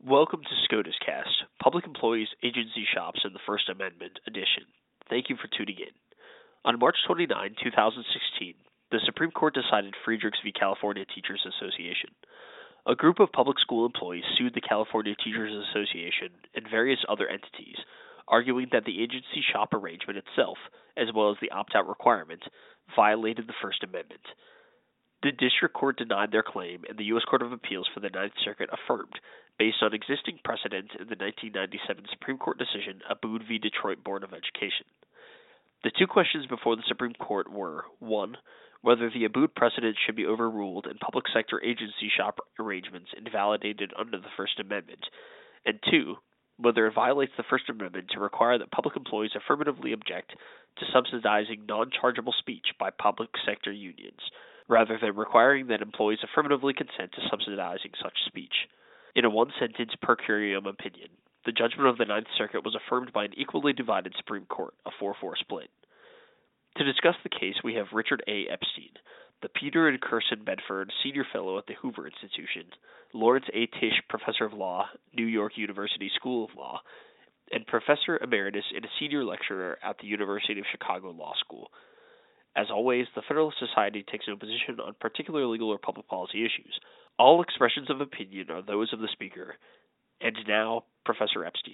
Welcome to SCOTUS Cast, Public Employees Agency Shops and the First Amendment edition. Thank you for tuning in. On March 29, 2016, the Supreme Court decided Friedrichs v. California Teachers Association. A group of public school employees sued the California Teachers Association and various other entities, arguing that the agency shop arrangement itself, as well as the opt-out requirement, violated the First Amendment. The District Court denied their claim, and the U.S. Court of Appeals for the Ninth Circuit affirmed, based on existing precedent in the 1997 Supreme Court decision Abood v. Detroit Board of Education. The two questions before the Supreme Court were, 1. Whether the Abood precedent should be overruled and public sector agency shop arrangements invalidated under the First Amendment, and 2. Whether it violates the First Amendment to require that public employees affirmatively object to subsidizing non-chargeable speech by public sector unions, rather than requiring that employees affirmatively consent to subsidizing such speech. In a one-sentence per curiam opinion, the judgment of the Ninth Circuit was affirmed by an equally divided Supreme Court, a 4-4 split. To discuss the case, we have Richard A. Epstein, the Peter and Kirsten Bedford Senior Fellow at the Hoover Institution, Lawrence A. Tisch Professor of Law, New York University School of Law, and Professor Emeritus and a Senior Lecturer at the University of Chicago Law School. As always, the Federalist Society takes no position on particular legal or public policy issues. All expressions of opinion are those of the speaker. And now, Professor Epstein.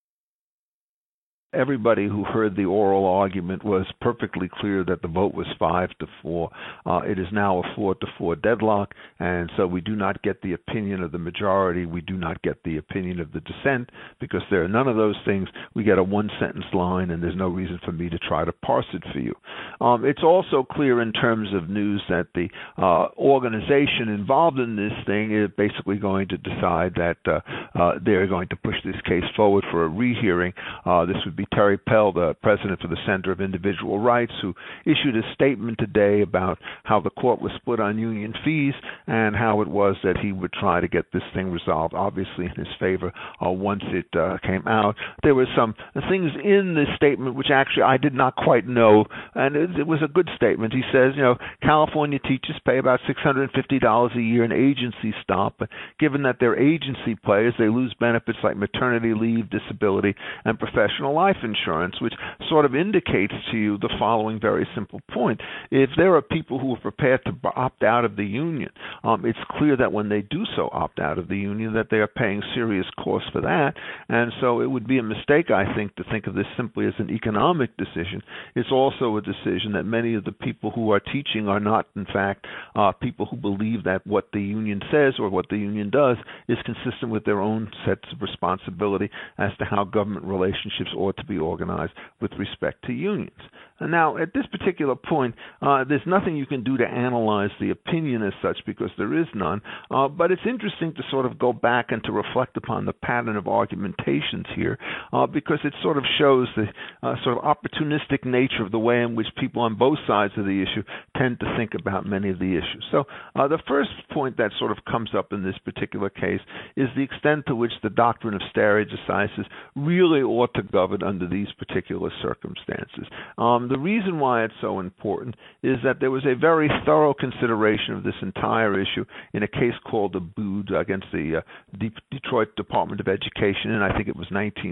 Everybody who heard the oral argument was perfectly clear that the vote was 5-4. It is now a 4-4 deadlock, and so we do not get the opinion of the majority. We do not get the opinion of the dissent, because there are none of those things. We get a one-sentence line, and there's no reason for me to try to parse it for you. It's also clear in terms of news that the organization involved in this thing is basically going to decide that they're going to push this case forward for a rehearing. This would be Terry Pell, the president for the Center of Individual Rights, who issued a statement today about how the court was split on union fees and how it was that he would try to get this thing resolved, obviously in his favor, once it came out. There were some things in this statement which actually I did not quite know, and it was a good statement. He says, California teachers pay about $650 a year in agency stop, but given that they're agency players, they lose benefits like maternity leave, disability, and professional life insurance, which sort of indicates to you the following very simple point. If there are people who are prepared to opt out of the union, it's clear that when they do so opt out of the union, that they are paying serious costs for that, and so it would be a mistake, I think, to think of this simply as an economic decision. It's also a decision that many of the people who are teaching are not, in fact, people who believe that what the union says or what the union does is consistent with their own sets of responsibility as to how government relationships ought to be organized with respect to unions. And now, at this particular point, there's nothing you can do to analyze the opinion as such because there is none, but it's interesting to sort of go back and to reflect upon the pattern of argumentations here because it sort of shows the sort of opportunistic nature of the way in which people on both sides of the issue tend to think about many of the issues. So the first point that sort of comes up in this particular case is the extent to which the doctrine of stare decisis really ought to govern under these particular circumstances. The reason why it's so important is that there was a very thorough consideration of this entire issue in a case called Abood against the Detroit Department of Education, and I think it was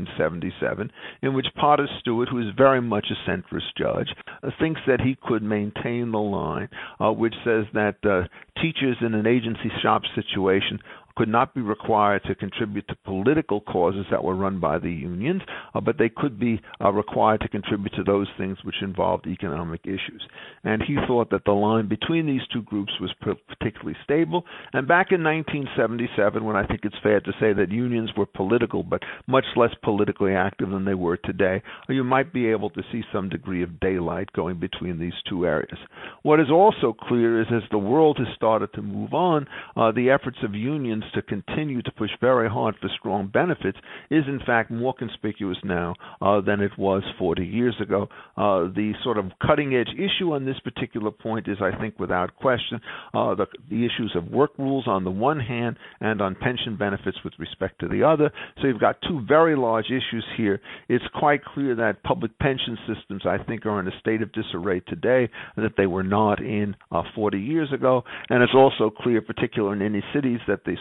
1977, in which Potter Stewart, who is very much a centrist judge, thinks that he could maintain the line which says that teachers in an agency shop situation could not be required to contribute to political causes that were run by the unions, but they could be required to contribute to those things which involved economic issues. And he thought that the line between these two groups was particularly stable. And back in 1977, when I think it's fair to say that unions were political, but much less politically active than they were today, you might be able to see some degree of daylight going between these two areas. What is also clear is as the world has started to move on, the efforts of unions to continue to push very hard for strong benefits is in fact more conspicuous now than it was 40 years ago. The sort of cutting edge issue on this particular point is, I think, without question, the issues of work rules on the one hand and on pension benefits with respect to the other. So you've got two very large issues here. It's quite clear that public pension systems, I think, are in a state of disarray today that they were not in 40 years ago. And it's also clear, particularly in any cities, that the sort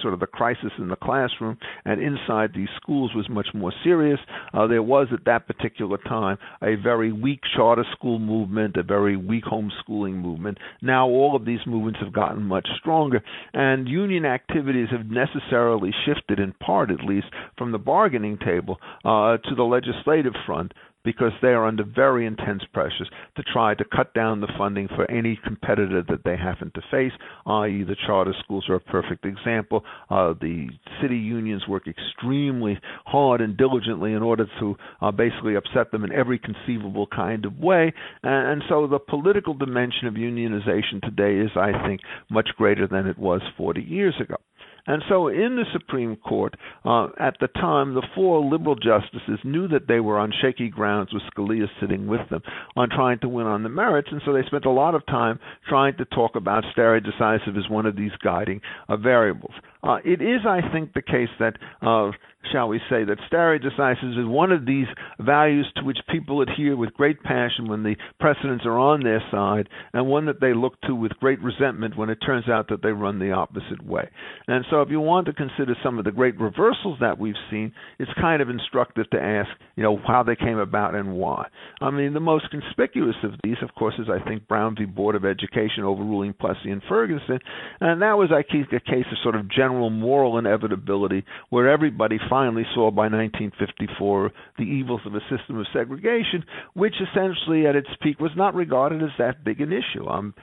sort of the crisis in the classroom and inside these schools was much more serious. There was at that particular time a very weak charter school movement, a very weak homeschooling movement. Now all of these movements have gotten much stronger, and union activities have necessarily shifted, in part at least, from the bargaining table to the legislative front, because they are under very intense pressures to try to cut down the funding for any competitor that they happen to face, i.e. the charter schools are a perfect example. The city unions work extremely hard and diligently in order to basically upset them in every conceivable kind of way, and so the political dimension of unionization today is, I think, much greater than it was 40 years ago. And so in the Supreme Court, at the time, the four liberal justices knew that they were on shaky grounds with Scalia sitting with them on trying to win on the merits, and so they spent a lot of time trying to talk about stare decisis as one of these guiding variables. It is, I think, the case that, shall we say, that stare decisis is one of these values to which people adhere with great passion when the precedents are on their side, and one that they look to with great resentment when it turns out that they run the opposite way. And so if you want to consider some of the great reversals that we've seen, it's kind of instructive to ask, how they came about and why. I mean, the most conspicuous of these, of course, is, I think, Brown v. Board of Education overruling Plessy and Ferguson, and that was, I think, a case of sort of general moral inevitability, where everybody finally saw by 1954 the evils of a system of segregation, which essentially at its peak was not regarded as that big an issue.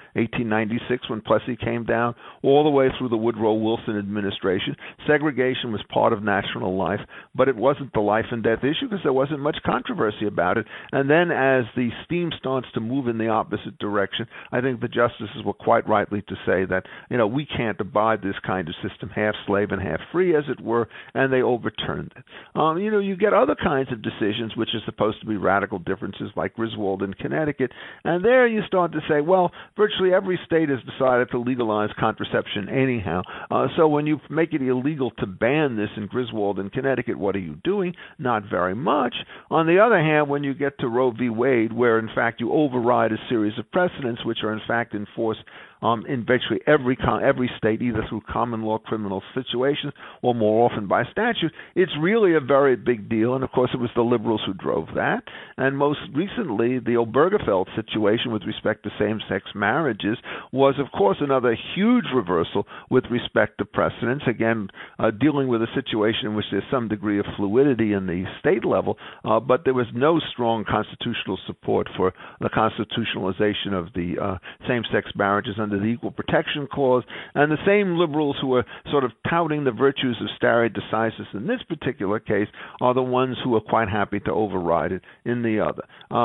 1896, when Plessy came down, all the way through the Woodrow Wilson administration, segregation was part of national life, but it wasn't the life and death issue because there wasn't much controversy about it. And then as the steam starts to move in the opposite direction, I think the justices were quite rightly to say that, we can't abide this kind of system, half slave and half free, as it were, and they overturned it. You get other kinds of decisions which are supposed to be radical differences, like Griswold in Connecticut, and there you start to say, well, virtually every state has decided to legalize contraception anyhow, so when you make it illegal to ban this in Griswold in Connecticut, what are you doing? Not very much. On the other hand, when you get to Roe v. Wade, where in fact you override a series of precedents which are in fact enforced in virtually every state, either through common law criminal situations or more often by statute, it's really a very big deal. And of course, it was the liberals who drove that. And most recently, the Obergefell situation with respect to same-sex marriages was, of course, another huge reversal with respect to precedents. Again, dealing with a situation in which there's some degree of fluidity in the state level, but there was no strong constitutional support for the constitutionalization of the same-sex marriages under the Equal Protection Clause, and the same liberals who are sort of touting the virtues of stare decisis in this particular case are the ones who are quite happy to override it in the other.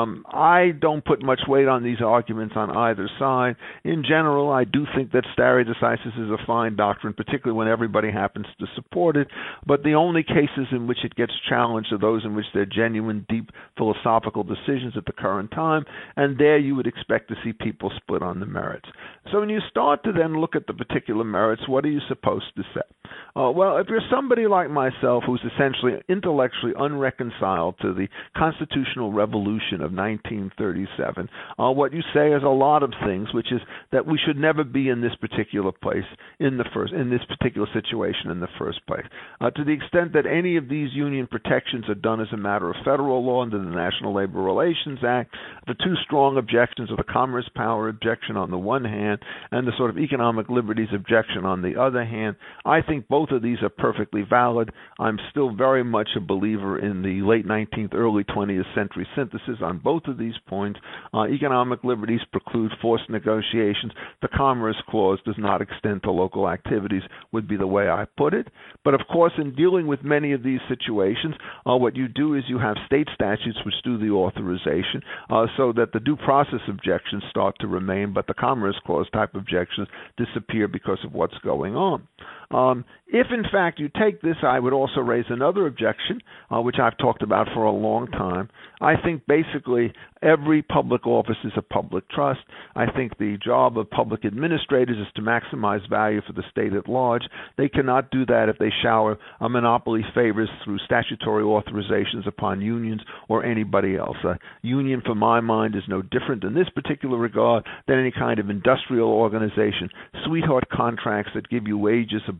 I don't put much weight on these arguments on either side. In general, I do think that stare decisis is a fine doctrine, particularly when everybody happens to support it, but the only cases in which it gets challenged are those in which there are genuine, deep philosophical decisions at the current time, and there you would expect to see people split on the merits. So when you start to then look at the particular merits, what are you supposed to say? Well, if you're somebody like myself who's essentially intellectually unreconciled to the constitutional revolution of 1937, what you say is a lot of things, which is that we should never be in this particular place in this particular situation in the first place. To the extent that any of these union protections are done as a matter of federal law under the National Labor Relations Act, the two strong objections are the commerce power objection on the one hand and the sort of economic liberties objection on the other hand. I think both of these are perfectly valid. I'm still very much a believer in the late 19th, early 20th century synthesis on both of these points. Economic liberties preclude forced negotiations. The Commerce Clause does not extend to local activities, would be the way I put it. But of course, in dealing with many of these situations, what you do is you have state statutes which do the authorization so that the due process objections start to remain, but the Commerce Clause type objections disappear because of what's going on. If, in fact, you take this, I would also raise another objection, which I've talked about for a long time. I think basically every public office is a public trust. I think the job of public administrators is to maximize value for the state at large. They cannot do that if they shower monopoly favors through statutory authorizations upon unions or anybody else. A union, for my mind, is no different in this particular regard than any kind of industrial organization. Sweetheart contracts that give you wages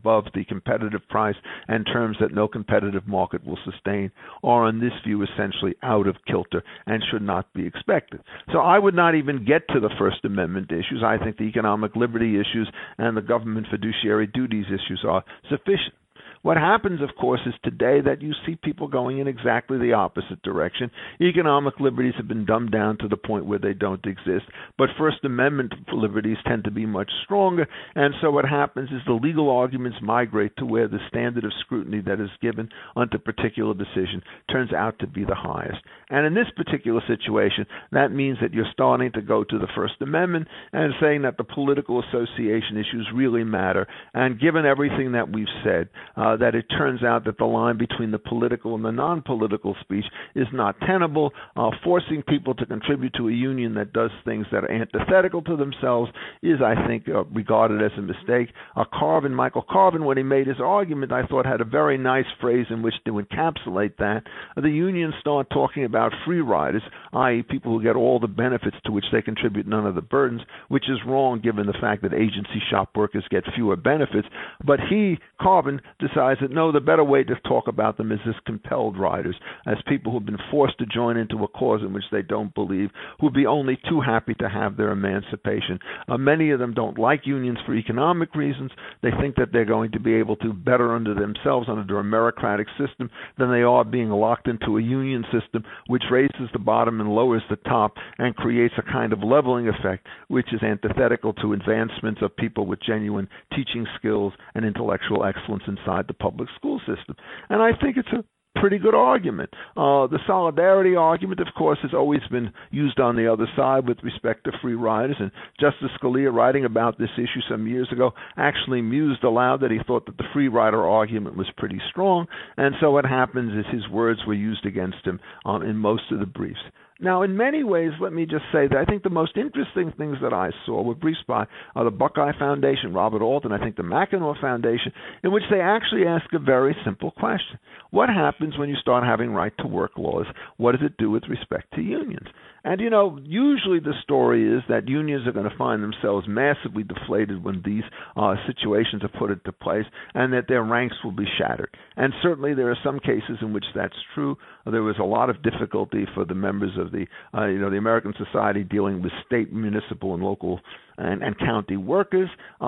above the competitive price and terms that no competitive market will sustain are, in this view, essentially out of kilter and should not be expected. So I would not even get to the First Amendment issues. I think the economic liberty issues and the government fiduciary duties issues are sufficient. What happens, of course, is today that you see people going in exactly the opposite direction. Economic liberties have been dumbed down to the point where they don't exist, but First Amendment liberties tend to be much stronger, and so what happens is the legal arguments migrate to where the standard of scrutiny that is given unto a particular decision turns out to be the highest. And in this particular situation, that means that you're starting to go to the First Amendment and saying that the political association issues really matter, and given everything that we've said, that it turns out that the line between the political and the non-political speech is not tenable. Forcing people to contribute to a union that does things that are antithetical to themselves is, I think, regarded as a mistake. Michael Carvin, when he made his argument, I thought had a very nice phrase in which to encapsulate that. The unions start talking about free riders, i.e. people who get all the benefits to which they contribute, none of the burdens, which is wrong given the fact that agency shop workers get fewer benefits. But Carvin, decided that no, the better way to talk about them is as compelled riders, as people who have been forced to join into a cause in which they don't believe, who would be only too happy to have their emancipation. Many of them don't like unions for economic reasons. They think that they're going to be able to better under themselves under a meritocratic system than they are being locked into a union system which raises the bottom and lowers the top and creates a kind of leveling effect which is antithetical to advancements of people with genuine teaching skills and intellectual excellence inside the public school system. And I think it's a pretty good argument. The solidarity argument, of course, has always been used on the other side with respect to free riders, and Justice Scalia, writing about this issue some years ago, actually mused aloud that he thought that the free rider argument was pretty strong, and so what happens is his words were used against him in most of the briefs. Now, in many ways, let me just say that I think the most interesting things that I saw were briefs by the Buckeye Foundation, Robert Alton, I think the Mackinac Foundation, in which they actually ask a very simple question. What happens when you start having right-to-work laws? What does it do with respect to unions? And, usually the story is that unions are going to find themselves massively deflated when these situations are put into place and that their ranks will be shattered. And certainly there are some cases in which that's true. There was a lot of difficulty for the members of the American Society dealing with state, municipal, and local and county workers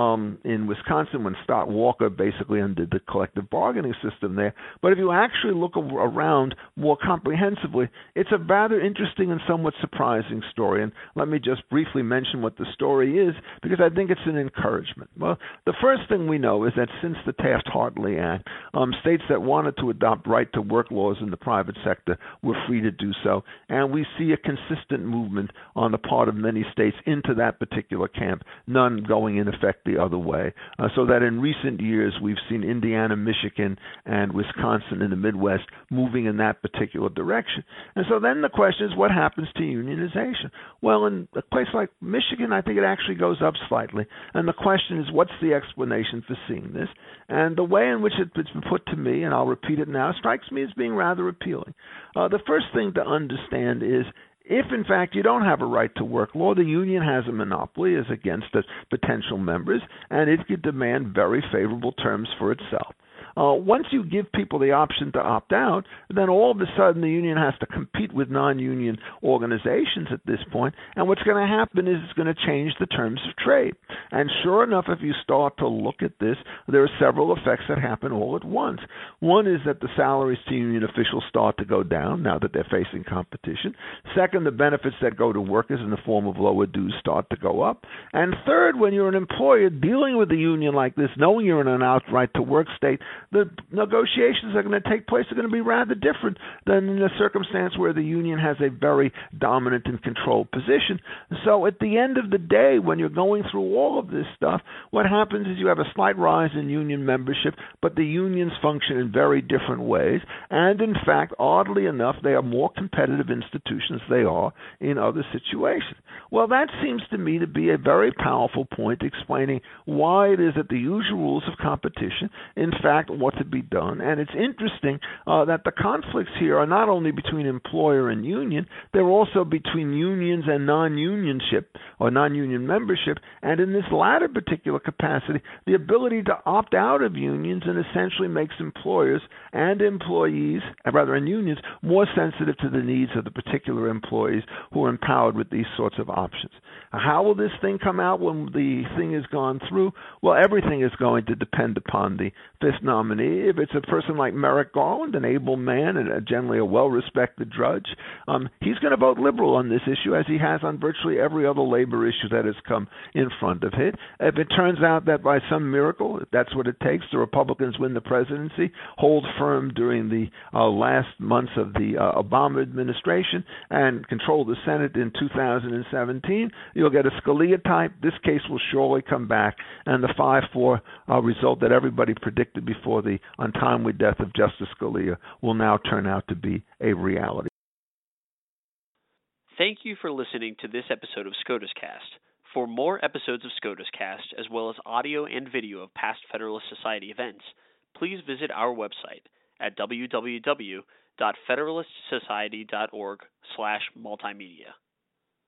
in Wisconsin when Scott Walker basically undid the collective bargaining system there. But if you actually look around more comprehensively, it's a rather interesting and somewhat surprising story. And let me just briefly mention what the story is, because I think it's an encouragement. Well, the first thing we know is that since the Taft-Hartley Act, states that wanted to adopt right-to-work laws in the private sector were free to do so. And we see a consistent movement on the part of many states into that particular camp, none going in effect the other way. So that in recent years, we've seen Indiana, Michigan, and Wisconsin in the Midwest moving in that particular direction. And so then the question is, what happens to unionization? Well, in a place like Michigan, I think it actually goes up slightly. And the question is, what's the explanation for seeing this? And the way in which it's been put to me, and I'll repeat it now, strikes me as being rather appealing. The first thing to understand is, if, in fact, you don't have a right-to-work law, the union has a monopoly as against its potential members, and it could demand very favorable terms for itself. Once you give people the option to opt out, then all of a sudden the union has to compete with non-union organizations at this point, and what's going to happen is it's going to change the terms of trade. And sure enough, if you start to look at this, there are several effects that happen all at once. One is that the salaries to union officials start to go down now that they're facing competition. Second, the benefits that go to workers in the form of lower dues start to go up. And third, when you're an employer dealing with a union like this, knowing you're in an outright to work state, the negotiations that are going to take place are going to be rather different than in a circumstance where the union has a very dominant and controlled position. So at the end of the day, when you're going through all of this stuff, what happens is you have a slight rise in union membership, but the unions function in very different ways. And in fact, oddly enough, they are more competitive institutions than they are in other situations. Well, that seems to me to be a very powerful point explaining why it is that the usual rules of competition, in fact, what to be done. And it's interesting that the conflicts here are not only between employer and union, they're also between unions and non-unionship or non-union membership. And in this latter particular capacity, the ability to opt out of unions and essentially makes employers and employees, and unions, more sensitive to the needs of the particular employees who are empowered with these sorts of options. How will this thing come out when the thing has gone through? Well, everything is going to depend upon the fifth nominee. If it's a person like Merrick Garland, an able man and generally a well-respected judge, he's going to vote liberal on this issue, as he has on virtually every other labor issue that has come in front of it. If it turns out that by some miracle, if that's what it takes, the Republicans win the presidency, hold firm during the last months of the Obama administration, and control the Senate in 2017, you'll get a Scalia type. This case will surely come back, and the 5-4 result that everybody predicted before the untimely death of Justice Scalia will now turn out to be a reality. Thank you for listening to this episode of SCOTUS Cast. For more episodes of SCOTUS Cast, as well as audio and video of past Federalist Society events, please visit our website at www.federalistsociety.org/multimedia.